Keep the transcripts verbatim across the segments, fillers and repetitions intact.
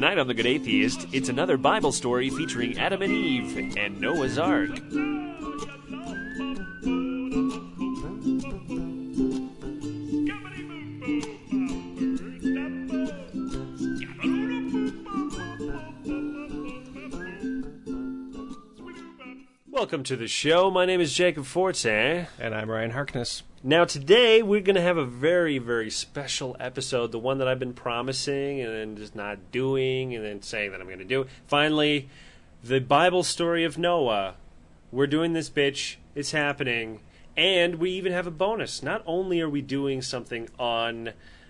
Tonight on The Good Atheist, it's another Bible story featuring Adam and Eve and Noah's Ark. Welcome to the show. My name is Jacob Forte. And I'm Ryan Harkness. Now today we're going to have a very, very special episode, the one that I've been promising and then just not doing and then saying that I'm going to do. Finally, the Bible story of Noah. We're doing this bitch. It's happening. And we even have a bonus. Not only are we doing something on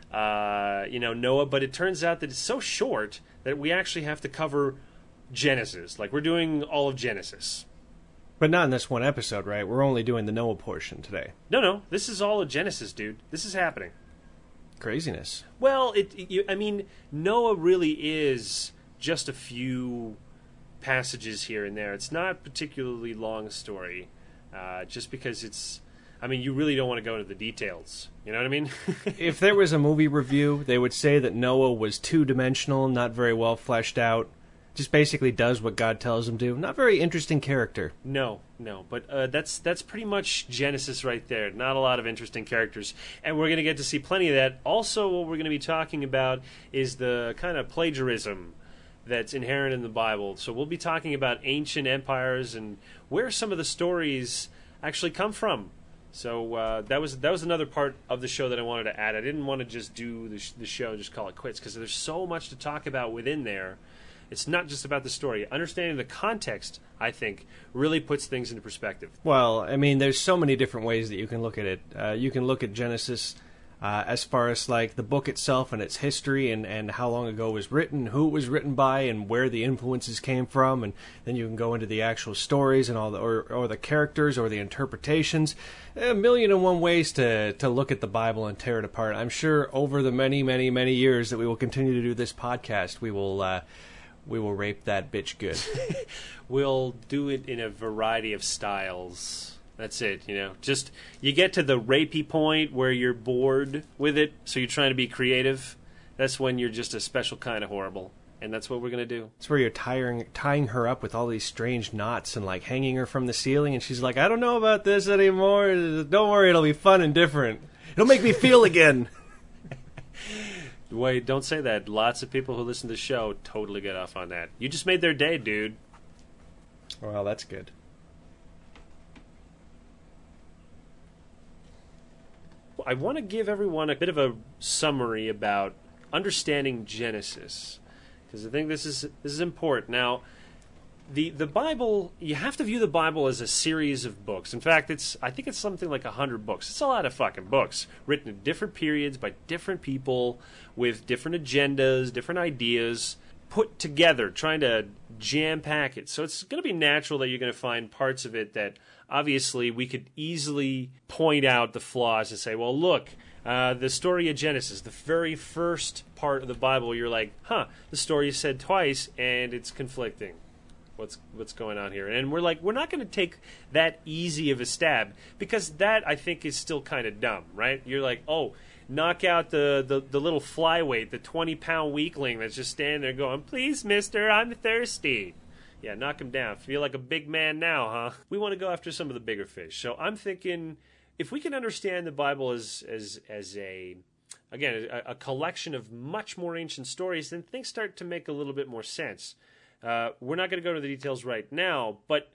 uh, you know, Noah, but it turns out that it's so short that we actually have to cover Genesis. Like we're doing all of Genesis. But not in this one episode, right? We're only doing the Noah portion today. No, no. This is all of Genesis, dude. This is happening. Craziness. Well, it. You, I mean, Noah really is just a few passages here and there. It's not a particularly long story, uh, just because it's... I mean, you really don't want to go into the details. You know what I mean? If there was a movie review, they would say that Noah was two-dimensional, not very well fleshed out. Just basically does what God tells him to. Not very interesting character. No, no, but uh, that's that's pretty much Genesis right there. Not a lot of interesting characters, and we're going to get to see plenty of that. Also, what we're going to be talking about is the kind of plagiarism that's inherent in the Bible. So we'll be talking about ancient empires and where some of the stories actually come from. So uh, that was that was another part of the show that I wanted to add. I didn't want to just do the, sh- the show and just call it quits because there's so much to talk about within there. It's not just about the story. Understanding the context, I think, really puts things into perspective. Well, I mean, there's so many different ways that you can look at it. Uh, you can look at Genesis uh, as far as, like, the book itself and its history and, and how long ago it was written, who it was written by, and where the influences came from. And then you can go into the actual stories and all the, or, or the characters or the interpretations. A million and one ways to, to look at the Bible and tear it apart. I'm sure over the many, many, many years that we will continue to do this podcast, we will... Uh, We will rape that bitch good. We'll do it in a variety of styles. That's it, you know. Just, you get to the rapey point where you're bored with it, so you're trying to be creative. That's when you're just a special kind of horrible. And that's what we're going to do. It's where you're tying, tying her up with all these strange knots and, like, hanging her from the ceiling. And she's like, I don't know about this anymore. Don't worry, it'll be fun and different. It'll make me feel again. Wait, don't say that. Lots of people who listen to the show totally get off on that. You just made their day, dude. Well, that's good. I want to give everyone a bit of a summary about understanding Genesis, because I think this is this is important. Now, the the Bible, you have to view the Bible as a series of books. In fact, it's I think it's something like a hundred books. It's a lot of fucking books written in different periods by different people with different agendas, different ideas, put together, trying to jam pack it. So it's going to be natural that you're going to find parts of it that obviously we could easily point out the flaws and say, well, look, uh, the story of Genesis, the very first part of the Bible, you're like, huh, the story is said twice and it's conflicting. What's what's going on here? And we're like, we're not going to take that easy of a stab because that, I think, is still kind of dumb, right? You're like, oh, knock out the, the, the little flyweight, the twenty-pound weakling that's just standing there going, please, mister, I'm thirsty. Yeah, knock him down. Feel like a big man now, huh? We want to go after some of the bigger fish. So I'm thinking if we can understand the Bible as as, as a, again, a, a collection of much more ancient stories, then things start to make a little bit more sense. Uh, we're not going to go into the details right now, but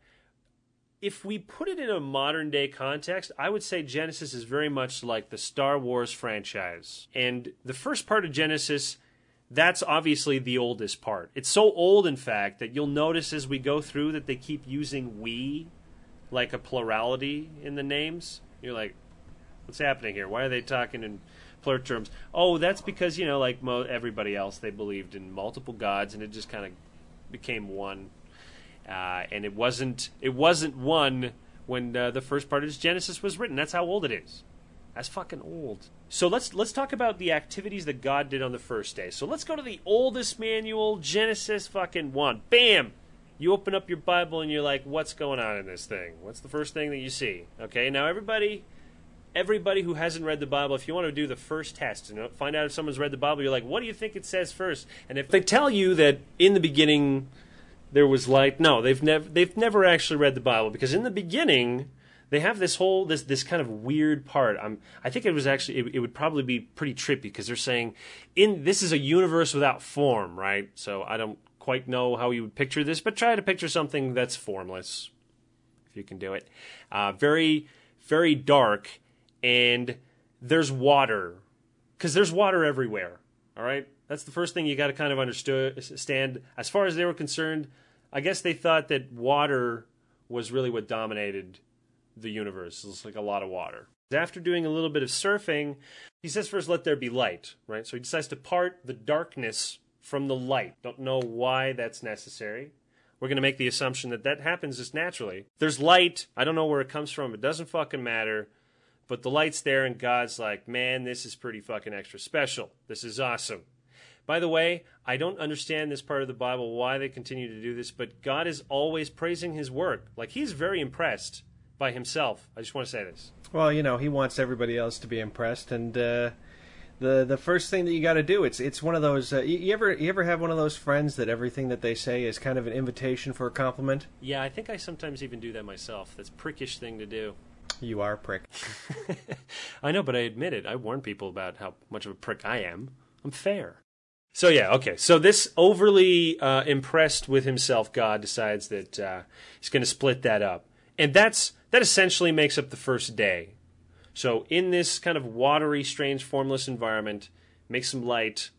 if we put it in a modern-day context, I would say Genesis is very much like the Star Wars franchise. And the first part of Genesis, that's obviously the oldest part. It's so old, in fact, that you'll notice as we go through that they keep using we, like a plurality in the names. You're like, what's happening here? Why are they talking in plural terms? Oh, that's because, you know, like mo- everybody else, they believed in multiple gods, and it just kind of became one, uh, and it wasn't it wasn't one when uh, the first part of Genesis was written. That's how old it is. That's fucking old. So let's let's talk about the activities that God did on the first day. So let's go to the oldest manual, Genesis fucking one. Bam! You open up your Bible and you're like, what's going on in this thing? What's the first thing that you see? Okay, now everybody, everybody who hasn't read the Bible, if you want to do the first test and find out if someone's read the Bible, you're like, what do you think it says first? And if they tell you that in the beginning there was light, no, they've never they've never actually read the Bible, because in the beginning they have this whole this this kind of weird part. I'm I think it was actually it, it would probably be pretty trippy, because they're saying in this is a universe without form, right? So I don't quite know how you would picture this, but try to picture something that's formless, if you can do it. Uh, very very dark, and there's water, because there's water everywhere. All right, that's the first thing you got to kind of understand. As far as they were concerned, I guess they thought that water was really what dominated the universe. It's like a lot of water. After doing a little bit of surfing, he says first, let there be light, right? So he decides to part the darkness from the light. Don't know why that's necessary. We're going to make the assumption that that happens just naturally. There's light. I don't know where it comes from. It doesn't fucking matter. But the light's there, and God's like, man, this is pretty fucking extra special. This is awesome. By the way, I don't understand this part of the Bible, why they continue to do this, but God is always praising his work. Like, he's very impressed by himself. I just want to say this. Well, you know, he wants everybody else to be impressed, and uh, the the first thing that you got to do, it's it's one of those. Uh, you, you ever you ever have one of those friends that everything that they say is kind of an invitation for a compliment? Yeah, I think I sometimes even do that myself. That's a prickish thing to do. You are a prick. I know, but I admit it. I warn people about how much of a prick I am. I'm fair. So yeah, okay. So this overly uh, impressed with himself God decides that uh, he's going to split that up, and that's that essentially makes up the first day. So in this kind of watery, strange, formless environment, make some light,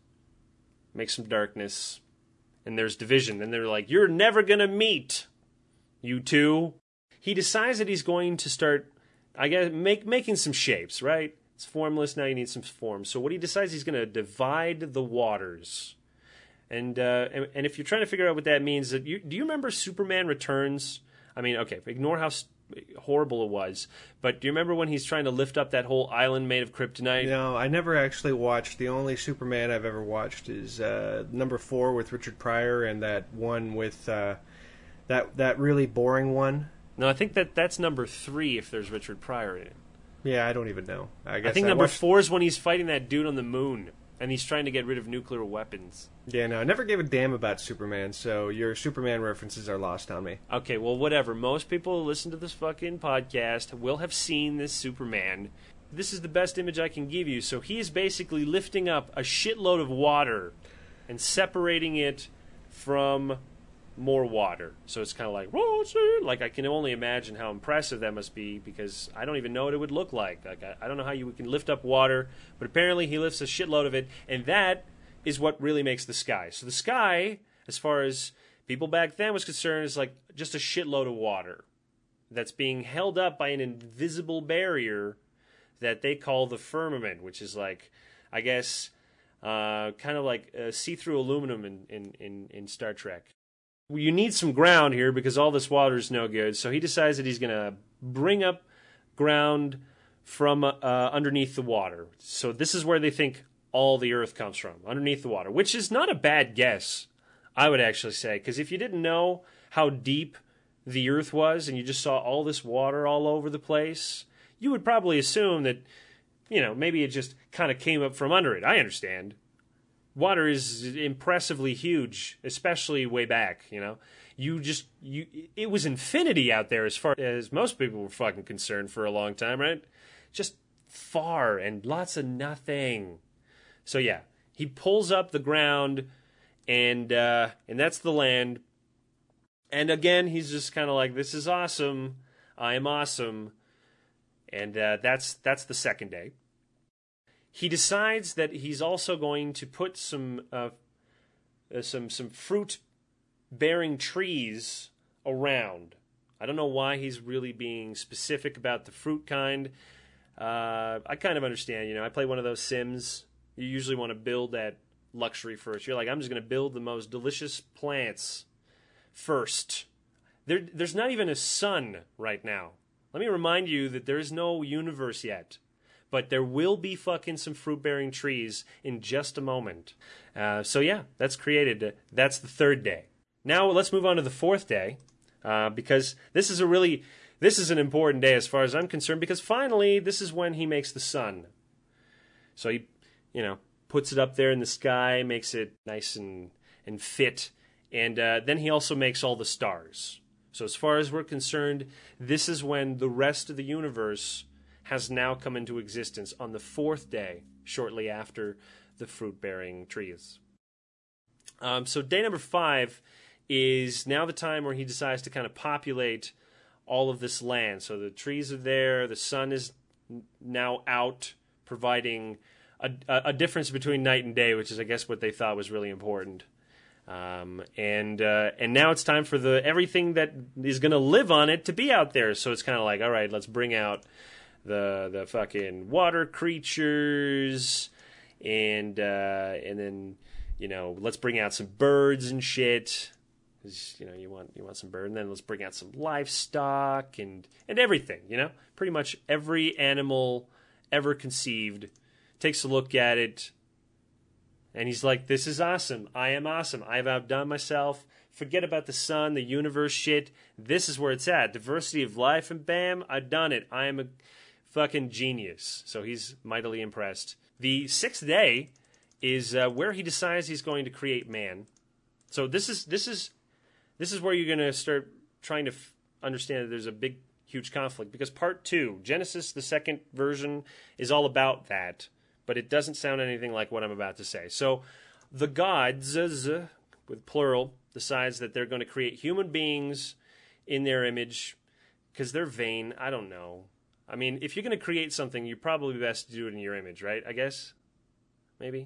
make some darkness, and there's division. And they're like, "You're never going to meet, you two." He decides that he's going to start, I guess, make, making some shapes, right? It's formless, now you need some form. So what he decides, he's going to divide the waters. And, uh, and and if you're trying to figure out what that means, that you, do you remember Superman Returns? I mean, okay, ignore how st- horrible it was, but do you remember when he's trying to lift up that whole island made of kryptonite? No, I never actually watched. The only Superman I've ever watched is uh, number four with Richard Pryor, and that one with uh, that that really boring one. No, I think that that's number three if there's Richard Pryor in it. Yeah, I don't even know. I guess I think I number watched... four is when he's fighting that dude on the moon, and he's trying to get rid of nuclear weapons. Yeah, no, I never gave a damn about Superman, so your Superman references are lost on me. Okay, well, whatever. Most people who listen to this fucking podcast will have seen this Superman. This is the best image I can give you. So he is basically lifting up a shitload of water and separating it from more water. So it's kind of like, like I can only imagine how impressive that must be, because I don't even know what it would look like. Like I, I don't know how you can lift up water, but apparently he lifts a shitload of it, and that is what really makes the sky. So the sky, as far as people back then was concerned, is like just a shitload of water that's being held up by an invisible barrier that they call the firmament, which is like, I guess, uh, kind of like uh, see-through aluminum in, in, in, in Star Trek. You need some ground here because all this water is no good. So he decides that he's going to bring up ground from uh, underneath the water. So this is where they think all the earth comes from, underneath the water, which is not a bad guess, I would actually say. Because if you didn't know how deep the earth was and you just saw all this water all over the place, you would probably assume that, you know, maybe it just kind of came up from under it. I understand. Water is impressively huge, especially way back, you know. You just, you, it was infinity out there as far as most people were fucking concerned for a long time, right? Just far and lots of nothing. So yeah, he pulls up the ground, and uh, and that's the land. And again, he's just kind of like, this is awesome. I am awesome. And uh, that's that's the second day. He decides that he's also going to put some uh, uh, some some fruit-bearing trees around. I don't know why he's really being specific about the fruit kind. Uh, I kind of understand. You know, I play one of those Sims. You usually want to build that luxury first. You're like, I'm just going to build the most delicious plants first. There, there's not even a sun right now. Let me remind you that there is no universe yet. But there will be fucking some fruit-bearing trees in just a moment. Uh, so yeah, that's created. That's the third day. Now let's move on to the fourth day, uh, because this is a really, this is an important day as far as I'm concerned, because finally, this is when he makes the sun. So he, you know, puts it up there in the sky, makes it nice and, and fit, and uh, then he also makes all the stars. So as far as we're concerned, this is when the rest of the universe has now come into existence, on the fourth day, shortly after the fruit-bearing trees. Um, so day number five is now the time where he decides to kind of populate all of this land. So the trees are there, the sun is now out, providing a, a difference between night and day, which is, I guess, what they thought was really important. Um, and uh, and now it's time for the everything that is going to live on it to be out there. So it's kind of like, all right, let's bring out the the fucking water creatures, and uh, and then, you know, let's bring out some birds and shit. You know, you want you want some bird, and then let's bring out some livestock and and everything. You know, pretty much every animal ever conceived takes a look at it, and he's like, "This is awesome. I am awesome. I've outdone myself. Forget about the sun, the universe shit. This is where it's at. Diversity of life, and bam, I've done it. I am a fucking genius." So he's mightily impressed. The sixth day is uh, where he decides he's going to create man. So this is this is. This is where you're going to start trying to f- understand that there's a big, huge conflict. Because part two, Genesis, the second version, is all about that. But it doesn't sound anything like what I'm about to say. So the gods, with plural, decides that they're going to create human beings in their image because they're vain. I don't know. I mean, if you're going to create something, you're probably best to do it in your image, right? I guess? Maybe?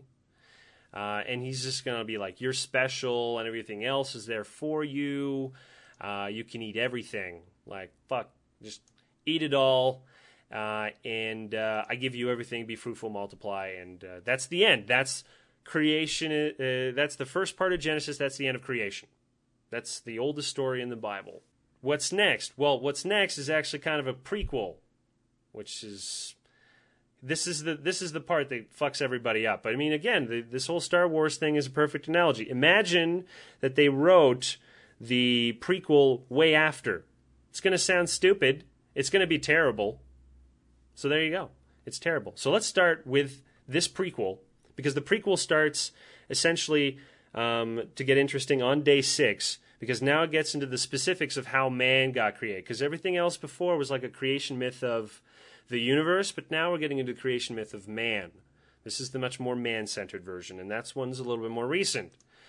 Uh, and he's just going to be like, you're special, and everything else is there for you. Uh, you can eat everything. Like, fuck, just eat it all. Uh, and uh, I give you everything, be fruitful, multiply. And uh, that's the end. That's creation. Uh, that's the first part of Genesis. That's the end of creation. That's the oldest story in the Bible. What's next? Well, what's next is actually kind of a prequel, which is... This is the this is the part that fucks everybody up. But I mean, again, the, this whole Star Wars thing is a perfect analogy. Imagine that they wrote the prequel way after. It's going to sound stupid. It's going to be terrible. So there you go. It's terrible. So let's start with this prequel, because the prequel starts essentially, um, to get interesting, on day six, because now it gets into the specifics of how man got created. Because everything else before was like a creation myth of the universe, but now we're getting into the creation myth of man. This is the much more man-centered version, and that's one's a little bit more recent.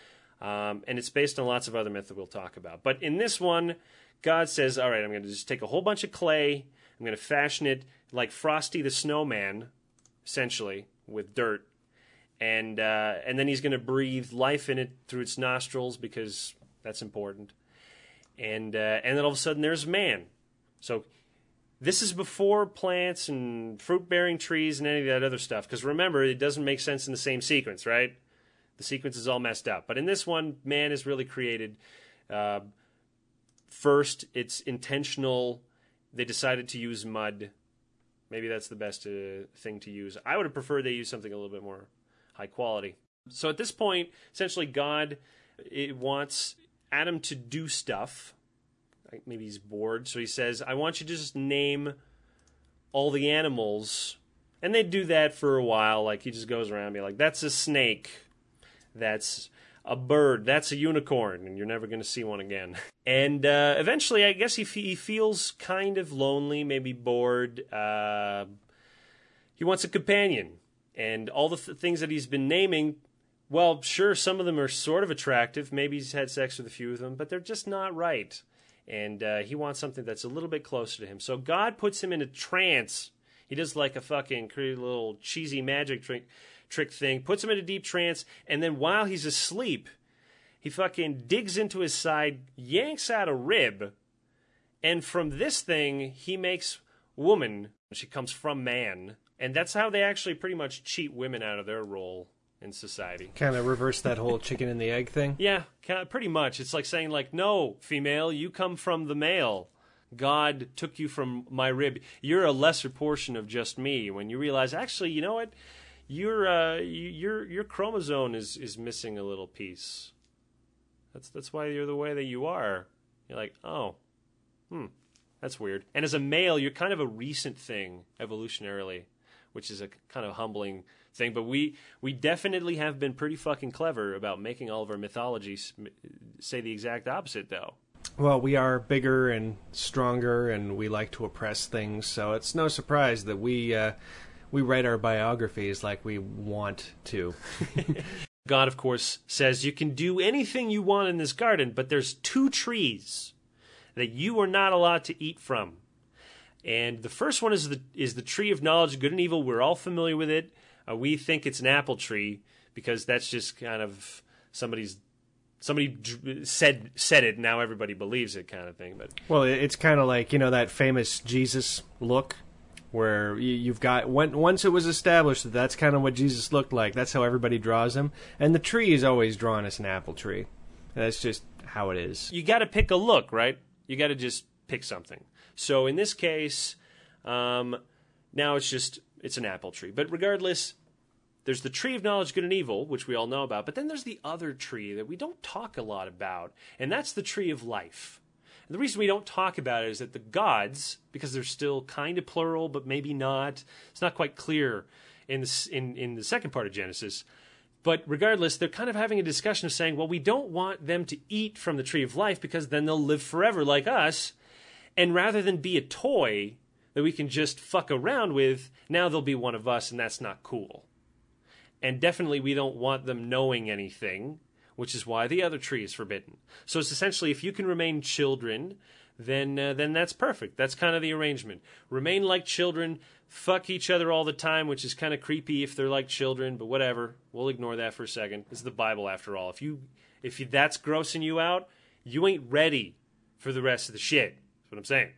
Um, and it's based on lots of other myths that we'll talk about. But in this one, God says, all right, I'm going to just take a whole bunch of clay, I'm going to fashion it like Frosty the Snowman, essentially, with dirt, and uh, and then he's going to breathe life in it through its nostrils, because that's important. And, uh, and then all of a sudden there's man. So this is before plants and fruit-bearing trees and any of that other stuff. Because remember, it doesn't make sense in the same sequence, right? The sequence is all messed up. But in this one, man is really created. Uh, first, it's intentional. They decided to use mud. Maybe that's the best uh, thing to use. I would have preferred they use something a little bit more high quality. So at this point, essentially, God it wants Adam to do stuff. Maybe he's bored, so he says, I want you to just name all the animals. And they do that for a while. Like, he just goes around and be like, that's a snake. That's a bird. That's a unicorn. And you're never going to see one again. And uh, eventually, I guess he, f- he feels kind of lonely, maybe bored. Uh, he wants a companion. And all the th- things that he's been naming, well, sure, some of them are sort of attractive. Maybe he's had sex with a few of them, but they're just not right. And uh, he wants something that's a little bit closer to him. So God puts him in a trance. He does like a fucking crazy little cheesy magic trick, trick thing, puts him in a deep trance, and then while he's asleep, he fucking digs into his side, yanks out a rib, and from this thing, he makes woman. She comes from man. And that's how they actually pretty much cheat women out of their role in society. Kind of reverse that whole chicken and the egg thing? Yeah, pretty much. It's like saying, like, no, female, you come from the male. God took you from my rib. You're a lesser portion of just me. When you realize, actually, you know what? Your uh, your your chromosome is, is missing a little piece. That's that's why you're the way that you are. You're like, oh, hmm, That's weird. And as a male, you're kind of a recent thing evolutionarily, which is a kind of humbling thing. But we we definitely have been pretty fucking clever about making all of our mythologies say the exact opposite, though. Well, we are bigger and stronger, and we like to oppress things, so it's no surprise that we uh, we write our biographies like we want to. God, of course, says you can do anything you want in this garden, but there's two trees that you are not allowed to eat from. And the first one is the is the tree of knowledge of good and evil. We're all familiar with it. Uh, we think it's an apple tree because that's just kind of somebody's somebody said said it. Now everybody believes it, kind of thing. But well, it's kind of like, you know, that famous Jesus look, where you've got when, once it was established that that's kind of what Jesus looked like. That's how everybody draws him, and the tree is always drawn as an apple tree. That's just how it is. You got to pick a look, right? You got to just pick something. So in this case, um, now it's just, it's an apple tree. But regardless, there's the tree of knowledge, good and evil, which we all know about. But then there's the other tree that we don't talk a lot about, and that's the tree of life. And the reason we don't talk about it is that the gods, because they're still kind of plural, but maybe not, it's not quite clear in the, in, in the second part of Genesis. But regardless, they're kind of having a discussion of saying, well, we don't want them to eat from the tree of life because then they'll live forever like us. And rather than be a toy that we can just fuck around with, now they'll be one of us, and that's not cool. And definitely we don't want them knowing anything, which is why the other tree is forbidden. So it's essentially, if you can remain children, then uh, then that's perfect. That's kind of the arrangement. Remain like children, fuck each other all the time, which is kind of creepy if they're like children, but whatever. We'll ignore that for a second. This is the Bible, after all. If you if you, that's grossing you out, you ain't ready for the rest of the shit. That's what I'm saying.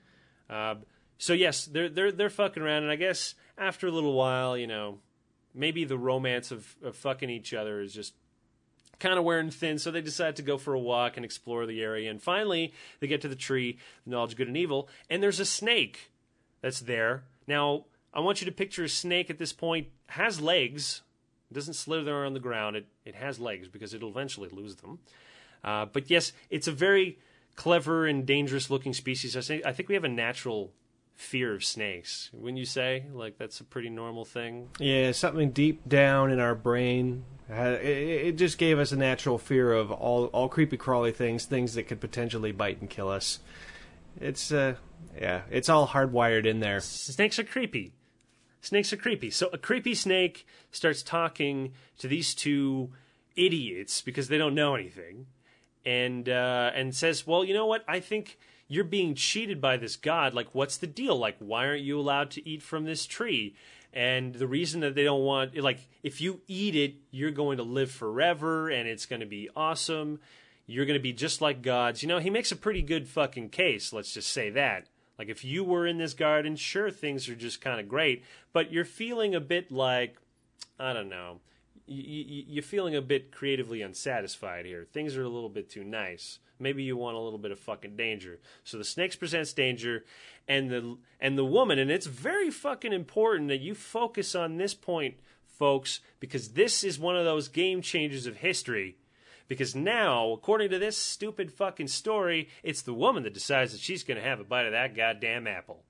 Uh, so yes, they're they're they're fucking around, and I guess after a little while, you know, maybe the romance of, of fucking each other is just kind of wearing thin, so they decide to go for a walk and explore the area. And finally, they get to the tree, knowledge of good and evil, and there's a snake that's there. Now, I want you to picture a snake at this point has legs. It doesn't slither on the ground. It it has legs because it'll eventually lose them. Uh, but yes, it's a very clever and dangerous-looking species. I think I think we have a natural fear of snakes. Wouldn't you say? Like, that's a pretty normal thing? Yeah, something deep down in our brain. Uh, it, it just gave us a natural fear of all all creepy crawly things, things that could potentially bite and kill us. It's uh, yeah, it's all hardwired in there. Snakes are creepy. Snakes are creepy. So a creepy snake starts talking to these two idiots because they don't know anything, and uh, and says, "Well, you know what? I think you're being cheated by this god. Like, what's the deal? Like, why aren't you allowed to eat from this tree?" And the reason that they don't want, like, if you eat it, you're going to live forever, and it's going to be awesome. You're going to be just like gods. You know, he makes a pretty good fucking case, let's just say that. Like, if you were in this garden, sure, things are just kind of great, but you're feeling a bit like, I don't know, you're feeling a bit creatively unsatisfied here. Things are a little bit too nice. Maybe you want a little bit of fucking danger. So the snakes presents danger, and the and the woman, and it's very fucking important that you focus on this point, folks, because this is one of those game changers of history. Because now, according to this stupid fucking story, it's the woman that decides that she's going to have a bite of that goddamn apple.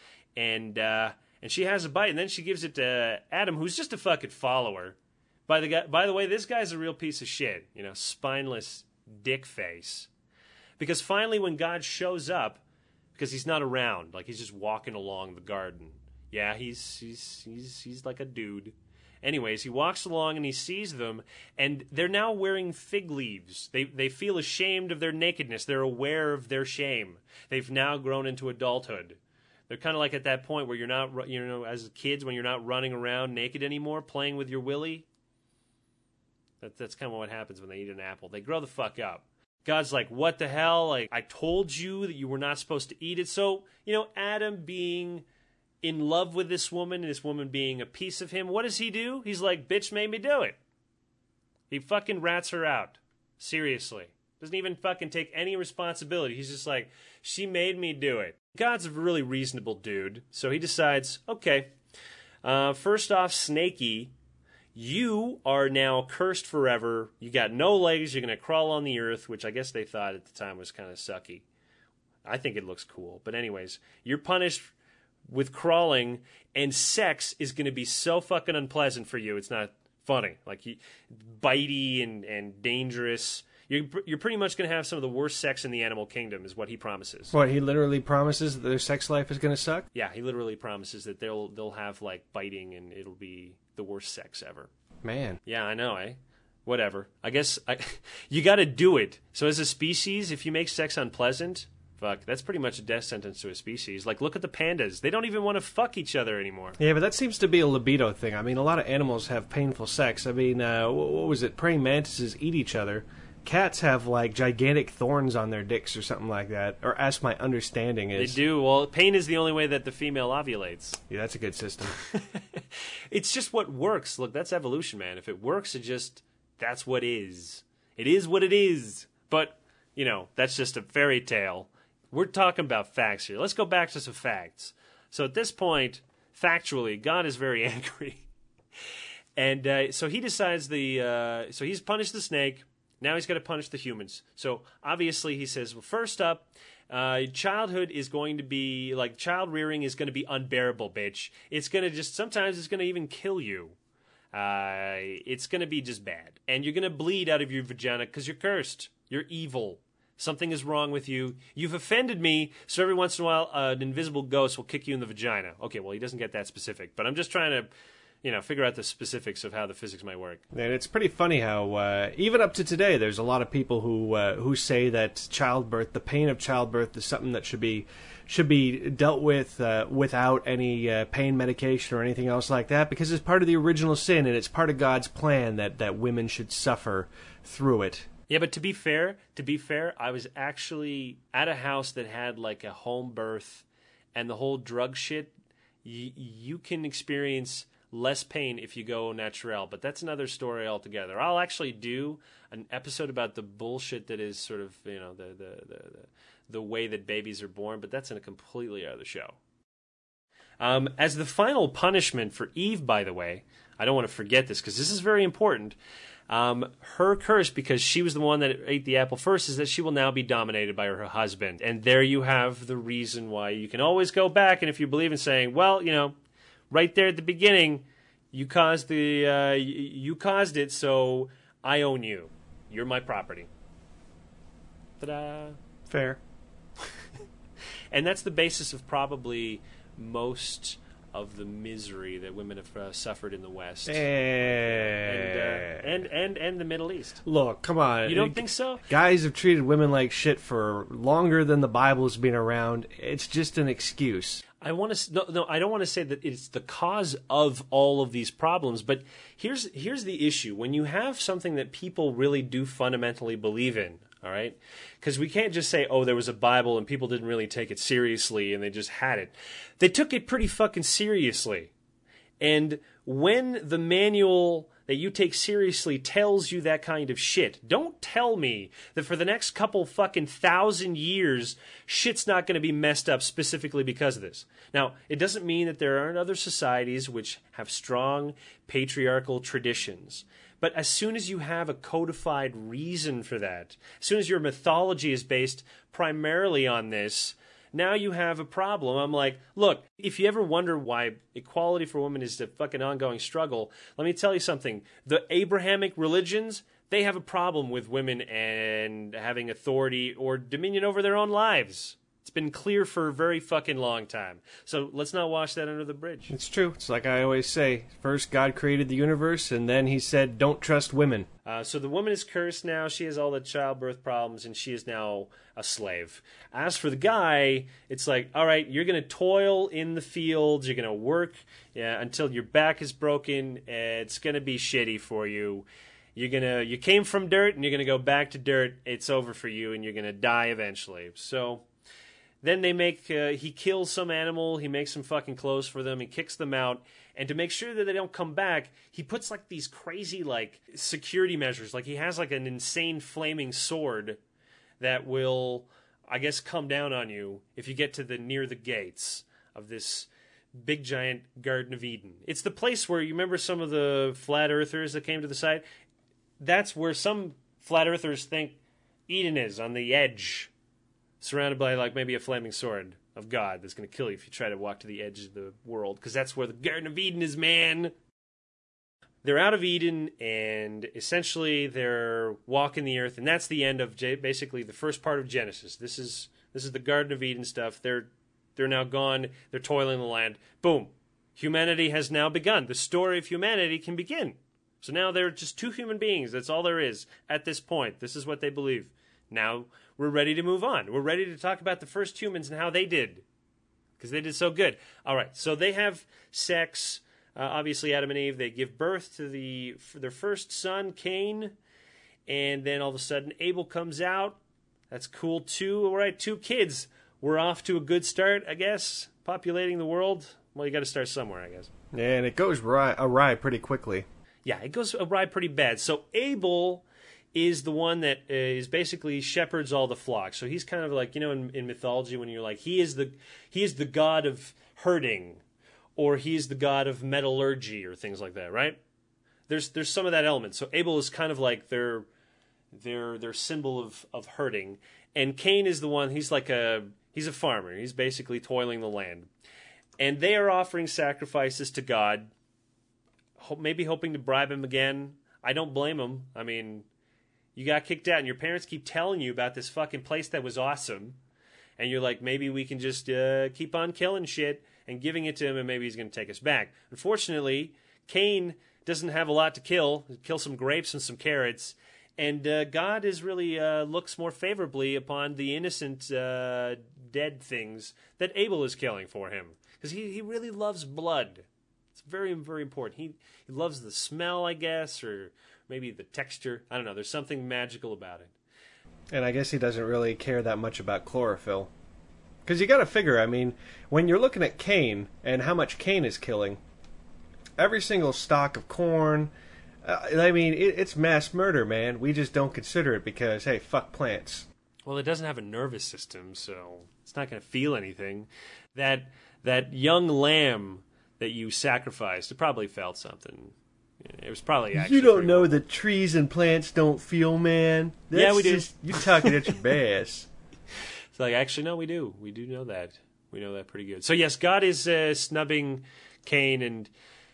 And uh, and she has a bite, and then she gives it to Adam, who's just a fucking follower. By the guy, by the way, this guy's a real piece of shit. You know, spineless dick face. Because finally, when God shows up, because he's not around, like he's just walking along the garden. Yeah, he's he's he's he's like a dude. Anyways, he walks along and he sees them, and they're now wearing fig leaves. They they feel ashamed of their nakedness. They're aware of their shame. They've now grown into adulthood. They're kind of like at that point where you're not, you know, as kids when you're not running around naked anymore, playing with your willy. That, that's kind of what happens when they eat an apple. They grow the fuck up. God's like, what the hell? Like, I told you that you were not supposed to eat it. So, you know, Adam being in love with this woman and this woman being a piece of him, what does he do? He's like, bitch made me do it. He fucking rats her out. Seriously. Doesn't even fucking take any responsibility. He's just like, she made me do it. God's a really reasonable dude. So he decides, okay, uh, first off, Snakey, you are now cursed forever. You got no legs. You're going to crawl on the earth, which I guess they thought at the time was kind of sucky. I think it looks cool. But anyways, you're punished with crawling, and sex is going to be so fucking unpleasant for you. It's not funny. Like, you, bitey and, and dangerous. You're, you're pretty much going to have some of the worst sex in the animal kingdom, is what he promises. What, he literally promises that their sex life is going to suck? Yeah, he literally promises that they'll they'll have, like, biting, and it'll be the worst sex ever. Man. Yeah, I know, eh? Whatever. I guess I, you got to do it. So as a species, if you make sex unpleasant, fuck, that's pretty much a death sentence to a species. Like, look at the pandas. They don't even want to fuck each other anymore. Yeah, but that seems to be a libido thing. I mean, a lot of animals have painful sex. I mean, uh, what was it? Praying mantises eat each other. Cats have, like, gigantic thorns on their dicks or something like that. Or as my understanding is. They do. Well, pain is the only way that the female ovulates. Yeah, that's a good system. It's just what works. Look, that's evolution, man. If it works, it just... That's what is. It is what it is. But, you know, that's just a fairy tale. We're talking about facts here. Let's go back to some facts. So at this point, factually, God is very angry. And uh, so he decides the... Uh, so he's punished the snake. Now he's got to punish the humans. So obviously he says, well, first up, uh, childhood is going to be... Like, child rearing is going to be unbearable, bitch. It's going to just... Sometimes it's going to even kill you. Uh, it's going to be just bad. And you're going to bleed out of your vagina because you're cursed. You're evil. Something is wrong with you. You've offended me, so every once in a while, uh, an invisible ghost will kick you in the vagina. Okay, well, he doesn't get that specific. But I'm just trying to, you know, figure out the specifics of how the physics might work. And it's pretty funny how, uh, even up to today, there's a lot of people who uh, who say that childbirth, the pain of childbirth, is something that should be should be dealt with uh, without any uh, pain medication or anything else like that, because it's part of the original sin, and it's part of God's plan that, that women should suffer through it. Yeah, but to be fair, to be fair, I was actually at a house that had like a home birth, and the whole drug shit, y- you can experience less pain if you go natural, but that's another story altogether. I'll actually do an episode about the bullshit that is sort of, you know, the the the, the, the way that babies are born, but that's in a completely other show. Um, as the final punishment for Eve, by the way, I don't want to forget this because this is very important. Um, her curse, because she was the one that ate the apple first, is that she will now be dominated by her husband. And there you have the reason why you can always go back, and if you believe in saying, well, you know, right there at the beginning, you caused the uh, you caused it, so I own you. You're my property. Ta-da! Fair. And that's the basis of probably most of the misery that women have uh, suffered in the West. Eh. And, uh, and, and, and the Middle East. Look, come on. You don't think so? Guys have treated women like shit for longer than the Bible's been around. It's just an excuse. I want to no, no I don't want to say that it's the cause of all of these problems, but here's here's the issue. When you have something that people really do fundamentally believe in, all right? Because we can't just say, oh, there was a Bible and people didn't really take it seriously and they just had it. They took it pretty fucking seriously. And when the manual that you take seriously tells you that kind of shit, don't tell me that for the next couple fucking thousand years, shit's not going to be messed up specifically because of this. Now, it doesn't mean that there aren't other societies which have strong patriarchal traditions. But as soon as you have a codified reason for that, as soon as your mythology is based primarily on this, now you have a problem. I'm like, look, if you ever wonder why equality for women is a fucking ongoing struggle, let me tell you something. The Abrahamic religions, they have a problem with women and having authority or dominion over their own lives. It's been clear for a very fucking long time. So let's not wash that under the bridge. It's true. It's like I always say. First, God created the universe, and then he said, don't trust women. Uh, so the woman is cursed now. She has all the childbirth problems, and she is now a slave. As for the guy, it's like, all right, you're going to toil in the fields. You're going to work yeah, until your back is broken. It's going to be shitty for you. You're gonna, you came from dirt, and you're going to go back to dirt. It's over for you, and you're going to die eventually. So then they make, uh, he kills some animal, he makes some fucking clothes for them, he kicks them out, and to make sure that they don't come back, he puts like these crazy like security measures. Like he has like an insane flaming sword that will, I guess, come down on you if you get to the near the gates of this big giant Garden of Eden. It's the place where, you remember some of the flat earthers that came to the site? That's where some flat earthers think Eden is, on the edge. surrounded by like maybe a flaming sword of God that's going to kill you if you try to walk to the edge of the world, because that's where the Garden of Eden is, man. They're out of Eden, and essentially they're walking the earth, and that's the end of basically the first part of Genesis. This is this is the Garden of Eden stuff. They're they're now gone. They're toiling the land. Boom. Humanity has now begun. The story of humanity can begin. So now they're just two human beings. That's all there is at this point. This is what they believe. Now we're ready to move on. We're ready to talk about the first humans and how they did, because they did so good. All right, so they have sex. Uh, obviously, Adam and Eve, they give birth to the for their first son, Cain, and then all of a sudden Abel comes out. That's cool, too. All right, two kids. We're off to a good start, I guess, populating the world. Well, you got to start somewhere, I guess. Yeah, and it goes awry, awry pretty quickly. Yeah, it goes awry pretty bad. So Abel is the one that uh, is basically shepherds all the flocks. So he's kind of like, you know, in, in mythology when you're like, he is the he is the god of herding, or he's the god of metallurgy, or things like that, right? There's there's some of that element. So Abel is kind of like their their their symbol of, of herding, and Cain is the one. He's like a he's a farmer. He's basically toiling the land, and they are offering sacrifices to God, maybe hoping to bribe him again. I don't blame them. I mean, you got kicked out, and your parents keep telling you about this fucking place that was awesome, and you're like, maybe we can just uh, keep on killing shit and giving it to him, and maybe he's going to take us back. Unfortunately, Cain doesn't have a lot to kill. Kill some grapes and some carrots, and uh, God is really uh, looks more favorably upon the innocent uh, dead things that Abel is killing for him, because he, he really loves blood. It's very, very important. He he loves the smell, I guess, or maybe the texture. I don't know. There's something magical about it. And I guess he doesn't really care that much about chlorophyll. Because you got to figure, I mean, when you're looking at Cain and how much Cain is killing, every single stalk of corn, uh, I mean, it, it's mass murder, man. We just don't consider it because, hey, fuck plants. Well, it doesn't have a nervous system, so it's not going to feel anything. That that young lamb that you sacrificed, it probably felt something. It was probably actually. You don't know that trees and plants don't feel, man. That's yeah, we do. Just, you're talking at your bass. It's like, actually, no, we do. We do know that. We know that pretty good. So, yes, God is uh, snubbing Cain, and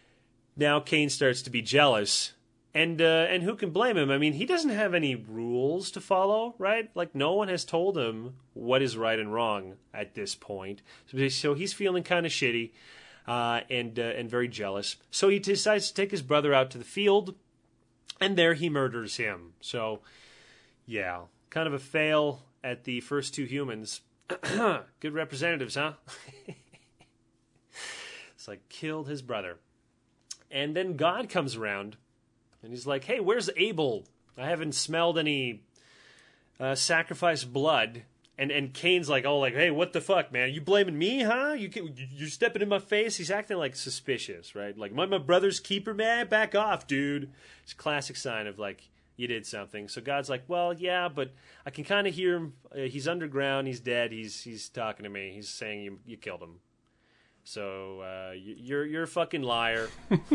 now Cain starts to be jealous. And uh, and who can blame him? I mean, he doesn't have any rules to follow, right? Like, no one has told him what is right and wrong at this point. So, so he's feeling kind of shitty uh, and uh, and very jealous. So he decides to take his brother out to the field, and there he murders him. So, yeah, kind of a fail at the first two humans. Good representatives, huh? It's like, killed his brother. And then God comes around, and he's like, hey, where's Abel? I haven't smelled any uh, sacrificed blood. And and Cain's like, oh, like, hey, what the fuck, man? You blaming me, huh? You, you're stepping in my face? He's acting like suspicious, right? Like, am I my brother's keeper, man? Back off, dude. It's a classic sign of, like, you did something. So God's like, well, yeah, but I can kind of hear him. Uh, he's underground. He's dead. He's he's talking to me. He's saying you you killed him. So uh, you, you're you're a fucking liar.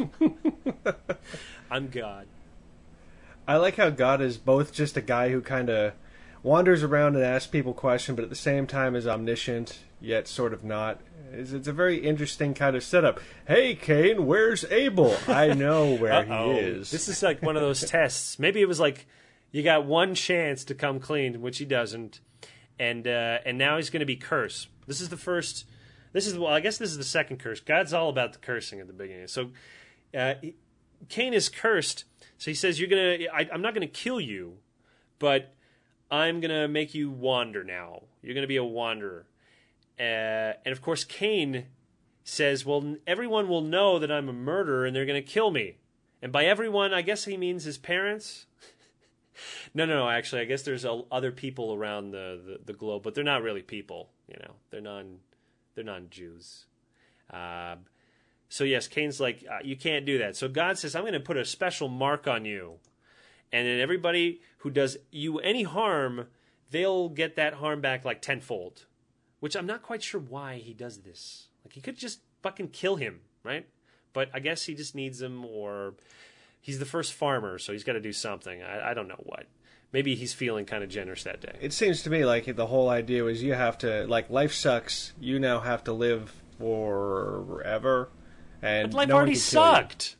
I'm God. I like how God is both just a guy who kind of wanders around and asks people questions, but at the same time is omniscient, yet sort of not. It's, it's a very interesting kind of setup. Hey, Cain, where's Abel? I know where Uh-oh. he is. This is like one of those tests. Maybe it was like you got one chance to come clean, which he doesn't, and uh, and now he's going to be cursed. This is the first. This is well, I guess this is the second curse. God's all about the cursing at the beginning. So uh, Cain is cursed. So he says, "You're gonna. I, I'm not going to kill you, but I'm going to make you wander now. You're going to be a wanderer." Uh, and of course, Cain says, well, everyone will know that I'm a murderer and they're going to kill me. And by everyone, I guess he means his parents. no, no, no, actually, I guess there's a, other people around the, the, the globe, but they're not really people, you know. They're non, they're non-Jews. Uh, so yes, Cain's like, uh, you can't do that. So God says, I'm going to put a special mark on you. And then everybody who does you any harm, they'll get that harm back like tenfold. Which I'm not quite sure why he does this. Like, he could just fucking kill him, right? But I guess he just needs him, or he's the first farmer, so he's got to do something. I, I don't know what. maybe he's feeling kind of generous that day. It seems to me like the whole idea was you have to, like, life sucks. You now have to live forever. And but life no one already can kill you. sucked.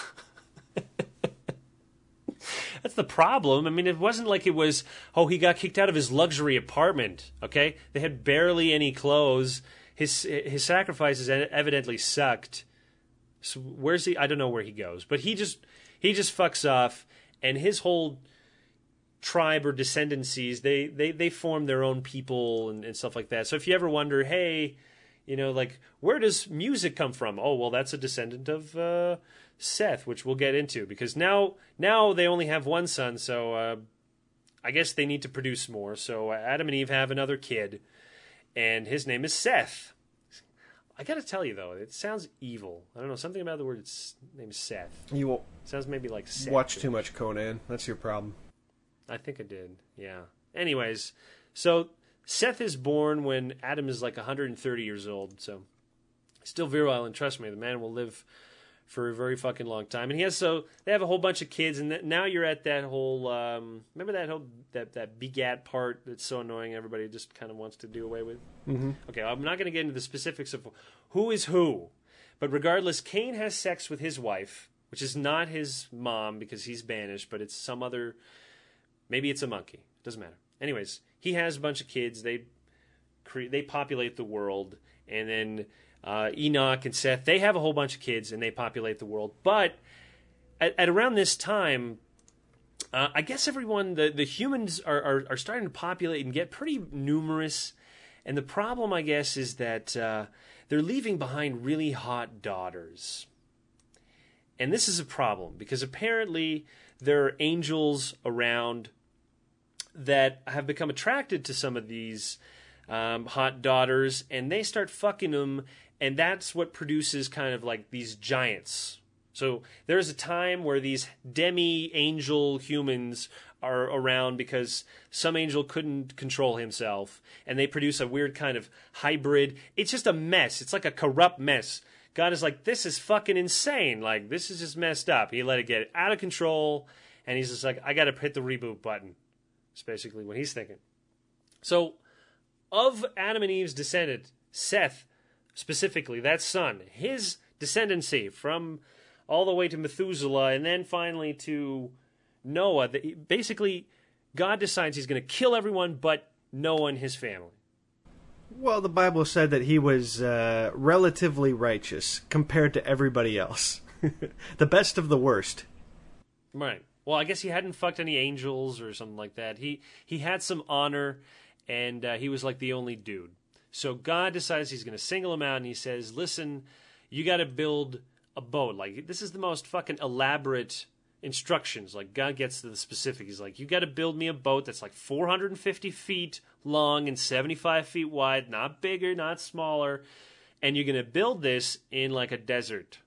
That's the problem. I mean, it wasn't like it was, oh, he got kicked out of his luxury apartment, okay? They had barely any clothes. His his sacrifices evidently sucked. So where's he? I don't know where he goes. But he just he just fucks off, and his whole tribe or descendancies, they, they, they form their own people and, and stuff like that. So if you ever wonder, hey, you know, like, where does music come from? Oh, well, that's a descendant of uh, Seth, which we'll get into, because now now they only have one son, so uh, I guess they need to produce more. So Adam and Eve have another kid, and his name is Seth. I gotta tell you, though, it sounds evil. I don't know, something about the word its name is Seth. You will It sounds maybe like Seth. watch too much Conan. That's your problem. I think I did, yeah. Anyways, so Seth is born when Adam is like one hundred thirty years old, so still virile, and trust me, the man will live for a very fucking long time. And he has, so they have a whole bunch of kids, and th- now you're at that whole, um, remember that whole, that, that begat part that's so annoying everybody just kind of wants to do away with? Mm-hmm. Okay, I'm not going to get into the specifics of who is who, but regardless, Cain has sex with his wife, which is not his mom because he's banished, but it's some other, maybe it's a monkey, doesn't matter. Anyways, he has a bunch of kids. They cre- they populate the world, and then uh, Enoch and Seth, they have a whole bunch of kids, and they populate the world. But at, at around this time, uh, I guess everyone, the, the humans are, are, are starting to populate and get pretty numerous. And the problem, I guess, is that uh, they're leaving behind really hot daughters. And this is a problem, because apparently there are angels around that have become attracted to some of these um, hot daughters, and they start fucking them, and that's what produces kind of like these giants. So there's a time where these demi-angel humans are around because some angel couldn't control himself, and they produce a weird kind of hybrid. It's just a mess. It's like a corrupt mess. God is like, this is fucking insane. Like, this is just messed up. He let it get out of control, and he's just like, I gotta hit the reboot button. That's basically what he's thinking. So, of Adam and Eve's descendant, Seth, specifically, that son, his descendancy from all the way to Methuselah, and then finally to Noah, basically, God decides he's going to kill everyone but Noah and his family. Well, the Bible said that he was uh, relatively righteous compared to everybody else. The best of the worst. Right. Well, I guess he hadn't fucked any angels or something like that. He he had some honor, and uh, he was like the only dude. So God decides he's going to single him out, and he says, listen, you got to build a boat. Like, this is the most fucking elaborate instructions. Like, God gets to the specific. He's like, you got to build me a boat that's like four hundred fifty feet long and seventy-five feet wide, not bigger, not smaller, and you're going to build this in like a desert.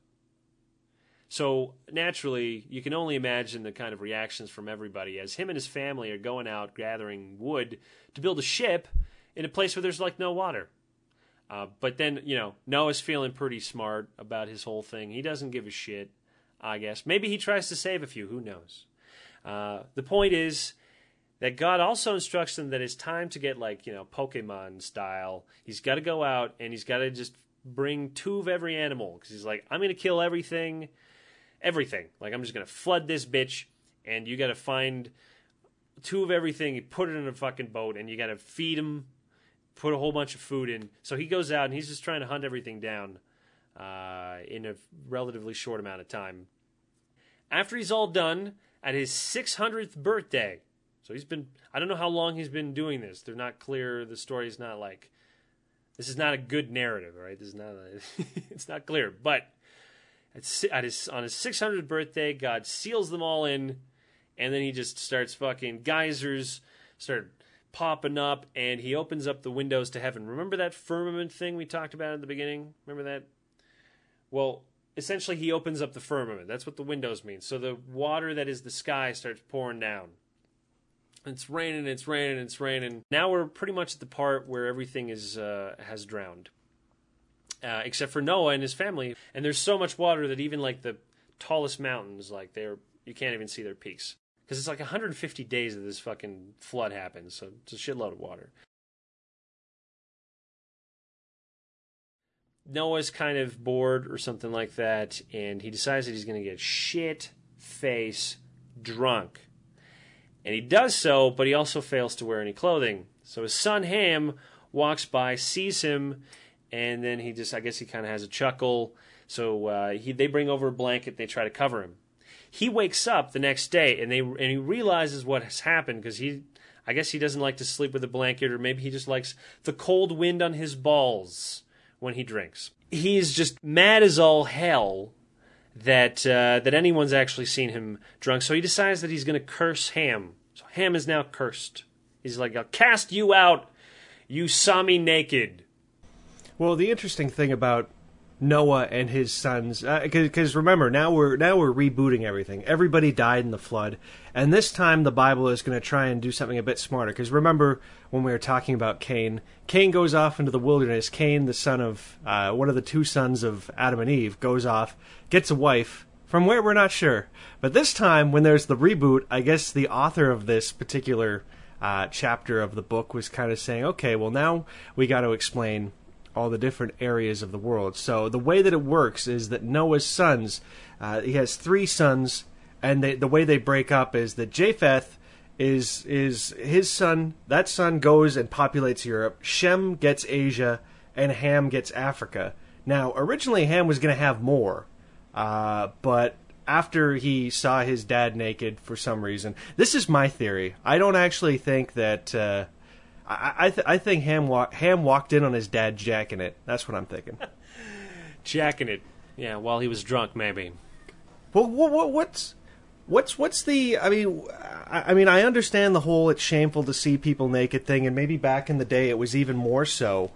So, naturally, you can only imagine the kind of reactions from everybody as him and his family are going out gathering wood to build a ship in a place where there's, like, no water. Uh, but then, you know, Noah's feeling pretty smart about his whole thing. He doesn't give a shit, I guess. Maybe he tries to save a few. Who knows? Uh, the point is that God also instructs him that it's time to get, like, you know, Pokemon style. He's got to go out and he's got to just bring two of every animal. Because he's like, I'm going to kill everything. Everything. Like, I'm just going to flood this bitch, and you got to find two of everything, you put it in a fucking boat, and you got to feed him, put a whole bunch of food in. So he goes out, and he's just trying to hunt everything down uh, in a relatively short amount of time. After he's all done, at his six hundredth birthday, so he's been, I don't know how long he's been doing this. They're not clear. The story's not like, this is not a good narrative, right? This is not, a, it's not clear, but At his, on his six hundredth birthday, God seals them all in, and then he just starts fucking geysers, start popping up, and he opens up the windows to heaven. Remember that firmament thing we talked about at the beginning? Remember that? Well, essentially he opens up the firmament. That's what the windows mean. So the water that is the sky starts pouring down. It's raining, it's raining, it's raining. Now we're pretty much at the part where everything is uh, has drowned. Uh, except for Noah and his family, and there's so much water that even like the tallest mountains, like they're you can't even see their peaks. Because it's like one hundred fifty days that this fucking flood happens, so it's a shitload of water. Noah's kind of bored or something like that, and he decides that he's going to get shit-face drunk. And he does so, but he also fails to wear any clothing. So his son Ham walks by, sees him, and then he just, I guess he kind of has a chuckle. So uh, he, they bring over a blanket, they try to cover him. He wakes up the next day, and they and he realizes what has happened, because he, I guess he doesn't like to sleep with a blanket, or maybe he just likes the cold wind on his balls when he drinks. He's just mad as all hell that uh, that anyone's actually seen him drunk, so he decides that he's going to curse Ham. So Ham is now cursed. He's like, I'll cast you out. You saw me naked. Well, the interesting thing about Noah and his sons, because uh, remember, now we're now we're rebooting everything. Everybody died in the flood, and this time the Bible is going to try and do something a bit smarter. Because remember when we were talking about Cain, Cain goes off into the wilderness. Cain, the son of uh, one of the two sons of Adam and Eve, goes off, gets a wife. From where we're not sure, but this time when there's the reboot, I guess the author of this particular uh, chapter of the book was kind of saying, okay, well now we got to explain all the different areas of the world. So the way that it works is that Noah's sons, uh, he has three sons, and they, the way they break up is that Japheth is is his son. That son goes and populates Europe. Shem gets Asia, and Ham gets Africa. Now, originally Ham was going to have more, uh, but after he saw his dad naked for some reason, this is my theory. I don't actually think that. Uh, I I, th- I think Ham, wa- Ham walked in on his dad jacking it. That's what I'm thinking. Jacking it, yeah, while he was drunk, maybe. Well, what, what, what's what's what's the? I mean, I, I mean, I understand the whole "it's shameful to see people naked" thing, and maybe back in the day it was even more so.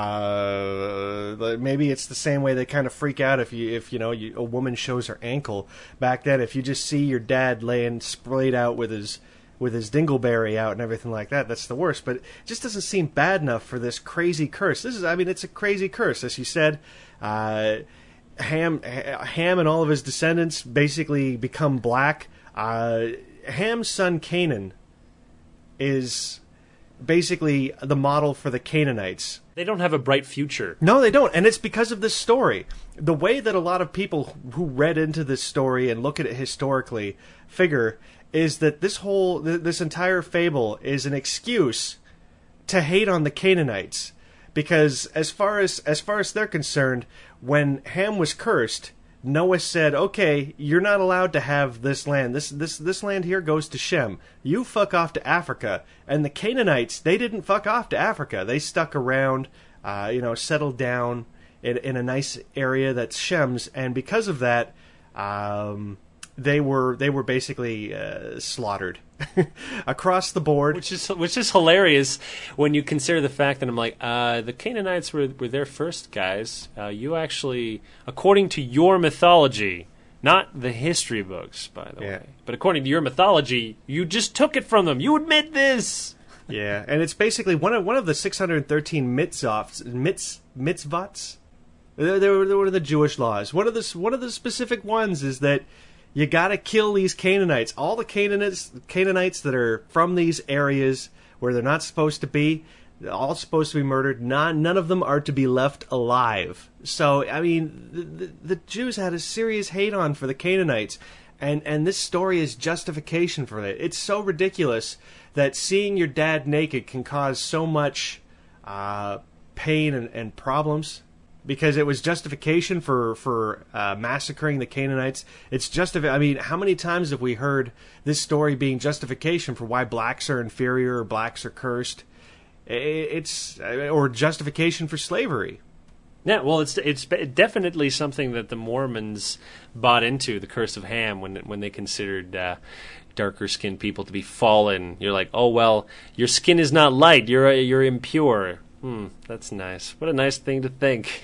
Uh, maybe it's the same way they kind of freak out if you if you know you, a woman shows her ankle. Back then, if you just see your dad laying splayed out with his with his dingleberry out and everything like that, that's the worst. But it just doesn't seem bad enough for this crazy curse. This is, I mean, it's a crazy curse, as you said. Uh, Ham, Ham and all of his descendants basically become black. Uh, Ham's son Canaan is basically the model for the Canaanites. They don't have a bright future. No, they don't, and it's because of this story. The way that a lot of people who read into this story and look at it historically figure is that this whole, this entire fable is an excuse to hate on the Canaanites. Because as far as as far as they're concerned, when Ham was cursed, Noah said, "Okay, you're not allowed to have this land. This this this land here goes to Shem. You fuck off to Africa." And the Canaanites, they didn't fuck off to Africa. They stuck around, uh, you know, settled down in in a nice area that's Shem's, and because of that, um, they were they were basically uh, slaughtered across the board, which is which is hilarious when you consider the fact that I'm like, uh, the Canaanites were were there first, guys. Uh, you actually, according to your mythology, not the history books, by the yeah. way, but according to your mythology, you just took it from them. You admit this. Yeah, and it's basically one of one of the six hundred thirteen mitzvahs, mitz, mitzvahs. They they were one of the Jewish laws. One of the one of the specific ones is that you gotta kill these Canaanites. All the Canaanites, Canaanites that are from these areas where they're not supposed to be, they're all supposed to be murdered. None, none of them are to be left alive. So, I mean, the, the, the Jews had a serious hate on for the Canaanites, and, and this story is justification for it. It's so ridiculous that seeing your dad naked can cause so much uh, pain and, and problems. Because it was justification for for uh, massacring the Canaanites. It's justifi- I mean, how many times have we heard this story being justification for why blacks are inferior or blacks are cursed? It's or justification for slavery. Yeah, well, it's it's definitely something that the Mormons bought into, the curse of Ham, when when they considered uh, darker skinned people to be fallen. You're like, oh well, your skin is not light. You're you're impure. Hmm, that's nice. What a nice thing to think.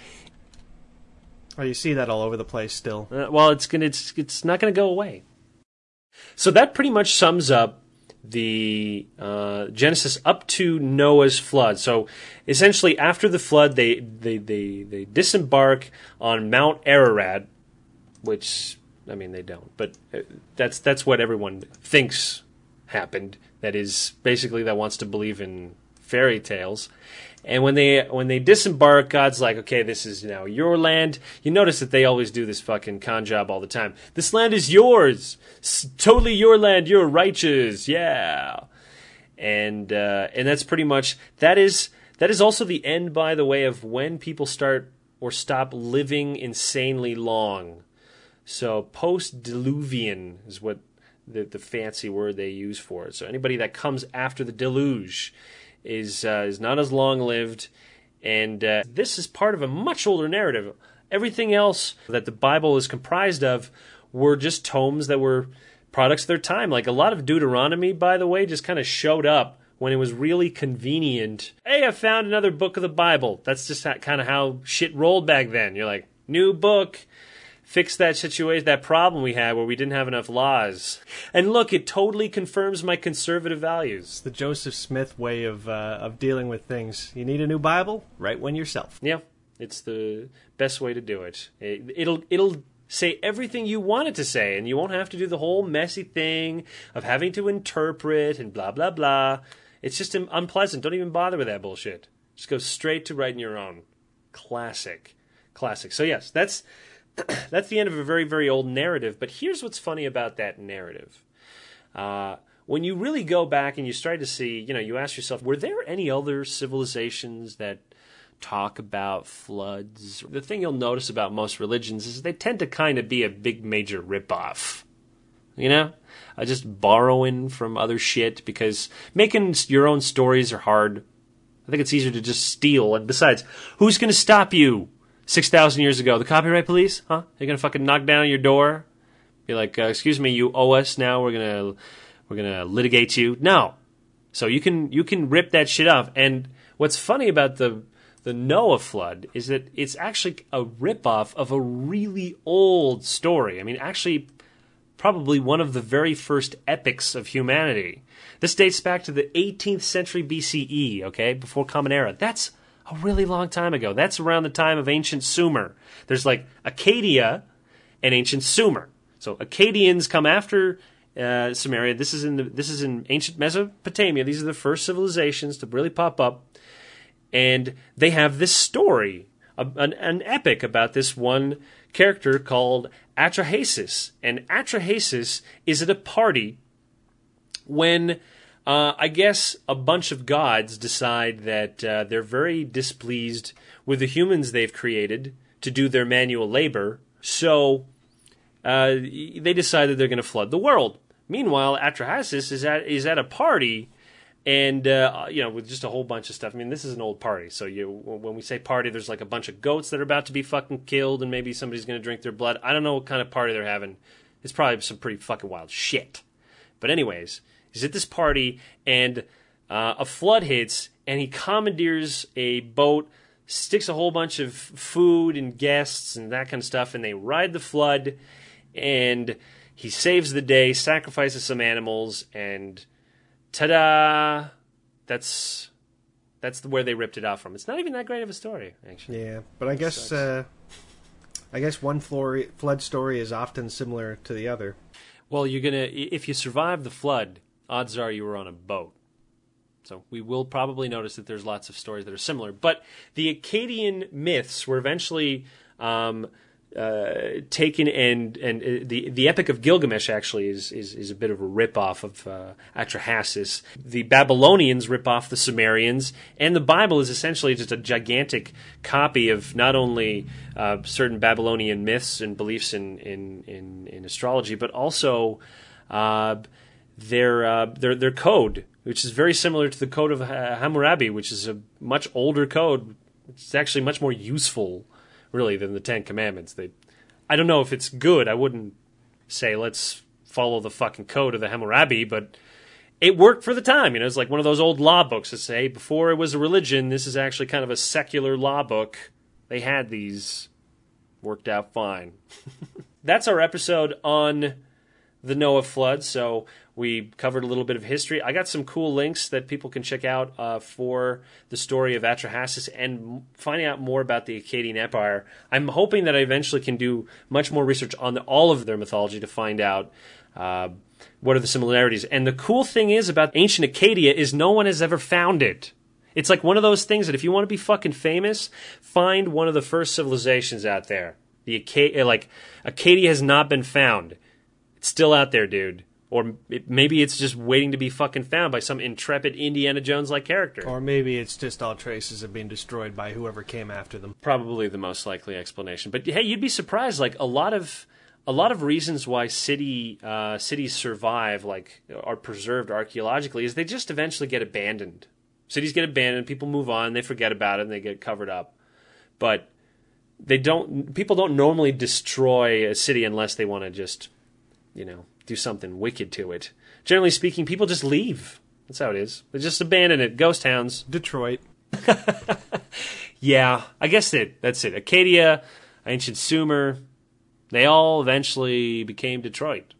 Oh, you see that all over the place still. Uh, well, it's gonna, it's it's not going to go away. So that pretty much sums up the uh, Genesis up to Noah's flood. So essentially, after the flood, they they they, they disembark on Mount Ararat, which I mean, they don't. But uh, that's that's what everyone thinks happened. That is basically that wants to believe in fairy tales. And when they when they disembark, God's like, okay, this is now your land. You notice that they always do this fucking con job all the time. This land is yours. It's totally your land. You're righteous. Yeah. And uh, and that's pretty much, that is that is also the end, by the way, of when people start or stop living insanely long. So post-diluvian is what the, the fancy word they use for it. So anybody that comes after the deluge is uh, is not as long-lived, and uh, this is part of a much older narrative. Everything else that the Bible is comprised of were just tomes that were products of their time. Like a lot of Deuteronomy, by the way, just kind of showed up when it was really convenient. Hey, I found another book of the Bible. That's just kind of how shit rolled back then. You're like, new book. Fix that situation, that problem we had where we didn't have enough laws. And look, it totally confirms my conservative values. It's the Joseph Smith way of uh, of dealing with things. You need a new Bible? Write one yourself. Yeah, it's the best way to do it. it it'll it'll say everything you want it to say, and you won't have to do the whole messy thing of having to interpret and blah, blah, blah. It's just unpleasant. Don't even bother with that bullshit. Just go straight to writing your own. Classic. Classic. So yes, that's... That's the end of a very, very old narrative, but here's what's funny about that narrative. Uh, when you really go back and you start to see, you know, you ask yourself, were there any other civilizations that talk about floods? The thing you'll notice about most religions is they tend to kind of be a big major ripoff. You know? Uh, just borrowing from other shit, because making your own stories are hard. I think it's easier to just steal, and besides, who's going to stop you? six thousand years ago, the copyright police? Huh? They're going to fucking knock down your door? Be like, uh, excuse me, you owe us now, we're going to we're gonna litigate you? No. So you can you can rip that shit off. And what's funny about the the Noah flood is that it's actually a ripoff of a really old story. I mean, actually, probably one of the very first epics of humanity. This dates back to the eighteenth century B C E, okay, before Common Era. That's a really long time ago. That's around the time of ancient Sumer. There's like Acadia and ancient Sumer. So Akkadians come after uh, Sumeria. This is in the, this is in ancient Mesopotamia. These are the first civilizations to really pop up, and they have this story, a, an, an epic about this one character called Atrahasis. And Atrahasis is at a party when Uh, I guess a bunch of gods decide that uh, they're very displeased with the humans they've created to do their manual labor, so uh, they decide that they're going to flood the world. Meanwhile, Atrahasis is at is at a party, and uh, you know, with just a whole bunch of stuff. I mean, this is an old party, so you when we say party, there's like a bunch of goats that are about to be fucking killed, and maybe somebody's going to drink their blood. I don't know what kind of party they're having. It's probably some pretty fucking wild shit. But anyways, he's at this party, and uh, a flood hits, and he commandeers a boat, sticks a whole bunch of food and guests and that kind of stuff, and they ride the flood, and he saves the day, sacrifices some animals, and ta-da! That's that's where they ripped it off from. It's not even that great of a story, actually. Yeah, but I guess uh, I guess one flood story is often similar to the other. Well, you're gonna if you survive the flood, odds are you were on a boat. So we will probably notice that there's lots of stories that are similar. But the Akkadian myths were eventually um, uh, taken, and and uh, the the Epic of Gilgamesh actually is is, is a bit of a ripoff of uh, Atrahasis. The Babylonians rip off the Sumerians, and the Bible is essentially just a gigantic copy of not only uh, certain Babylonian myths and beliefs in in in, in astrology, but also uh, their uh, their their code, which is very similar to the Code of Hammurabi, which is a much older code. It's actually much more useful, really, than the Ten Commandments. They, I don't know if it's good. I wouldn't say let's follow the fucking Code of the Hammurabi, but it worked for the time. You know, it's like one of those old law books that say before it was a religion, this is actually kind of a secular law book. They had these. Worked out fine. That's our episode on the Noah flood, so we covered a little bit of history. I got some cool links that people can check out uh, for the story of Atrahasis and finding out more about the Akkadian Empire. I'm hoping that I eventually can do much more research on the, all of their mythology to find out uh, what are the similarities. And the cool thing is about ancient Acadia is no one has ever found it. It's like one of those things that if you want to be fucking famous, find one of the first civilizations out there. The Acadia, like Acadia has not been found. It's still out there, dude. Or it, maybe it's just waiting to be fucking found by some intrepid Indiana Jones-like character. Or maybe it's just all traces have been destroyed by whoever came after them. Probably the most likely explanation. But hey, you'd be surprised. Like a lot of a lot of reasons why city uh, cities survive, like are preserved archaeologically, is they just eventually get abandoned. Cities get abandoned, people move on, they forget about it, and they get covered up. But they don't. People don't normally destroy a city unless they want to just, you know, do something wicked to it. Generally speaking, people just leave. That's how it is. They just abandon it. Ghost towns. Detroit. Yeah, I guess it. That's it. Acadia, ancient Sumer, they all eventually became Detroit.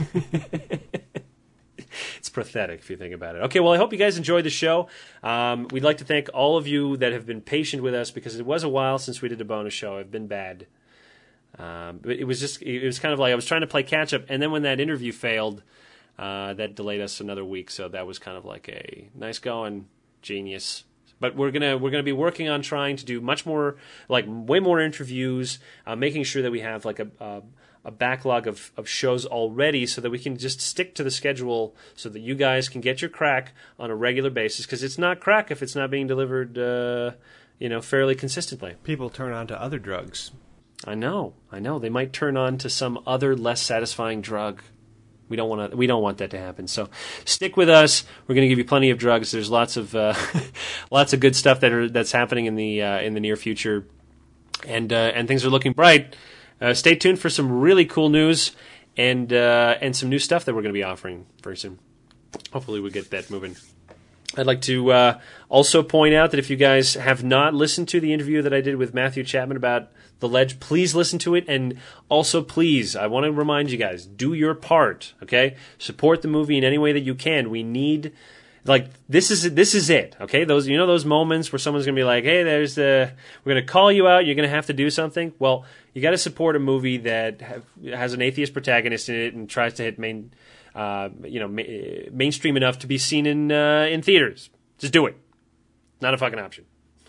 It's pathetic if you think about it. Okay, well, I hope you guys enjoyed the show. Um, we'd like to thank all of you that have been patient with us because it was a while since we did a bonus show. I've been bad. Um, but it was just, it was kind of like I was trying to play catch up, and then when that interview failed, uh, that delayed us another week. So that was kind of like a nice going, genius. But we're gonna we're gonna be working on trying to do much more, like way more interviews, uh, making sure that we have like a a, a backlog of, of shows already, so that we can just stick to the schedule, so that you guys can get your crack on a regular basis. Because it's not crack if it's not being delivered, uh, you know, fairly consistently. People turn on to other drugs. I know, I know. They might turn on to some other less satisfying drug. We don't want to. We don't want that to happen. So stick with us. We're going to give you plenty of drugs. There's lots of uh, lots of good stuff that are that's happening in the uh, in the near future, and uh, and things are looking bright. Uh, stay tuned for some really cool news and uh, and some new stuff that we're going to be offering very soon. Hopefully, we get that moving. I'd like to uh, also point out that if you guys have not listened to the interview that I did with Matthew Chapman about The Ledge, please listen to it. And also, please, I want to remind you guys, do your part, okay? Support the movie in any way that you can. We need, like, this is this is it, okay? Those, you know those moments where someone's going to be like, hey, there's the, we're going to call you out, you're going to have to do something? Well, you got to support a movie that have, has an atheist protagonist in it and tries to hit main... Uh, you know, ma- mainstream enough to be seen in uh, in theaters. Just do it. Not a fucking option.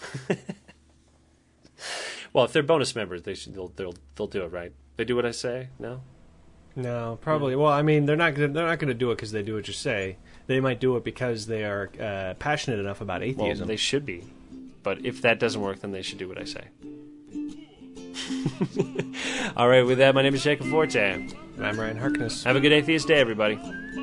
Well, if they're bonus members, they should they'll they'll they'll do it, right? They do what I say. No. No, probably. Well, I mean, they're not gonna, they're not going to do it because they do what you say. They might do it because they are uh, passionate enough about atheism. Well, they should be. But if that doesn't work, then they should do what I say. All right, with that, my name is Jacob Forte. And I'm Ryan Harkness. Have a good atheist day, everybody.